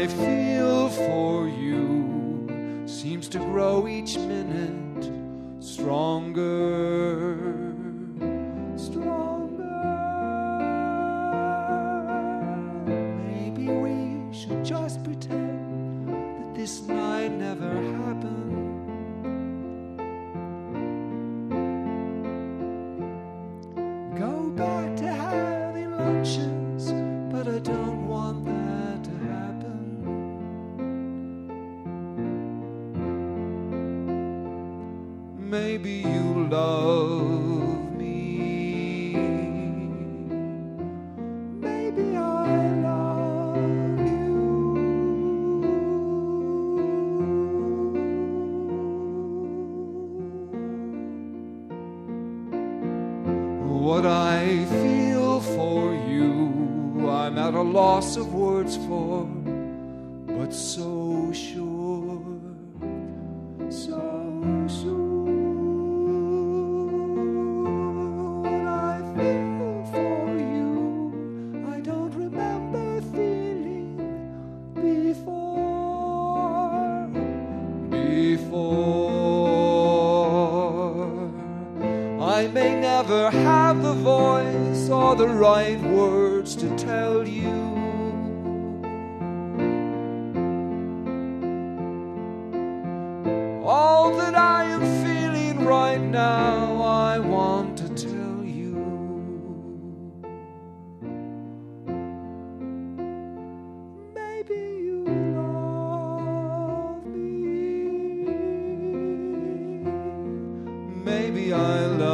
I feel for you seems to grow each minute stronger, stronger. Maybe we should just pretend that this night never happened. Go back to having lunches, but I don't want that to happen. Maybe you love me. Maybe I love you. What I feel for you, I'm at a loss of words for, but so sure, so sure. What I feel for you, I don't remember feeling before. I may never have the voice or the right words to tell you. All that I am feeling right now, I want to tell you. Maybe you love me. Maybe I love you.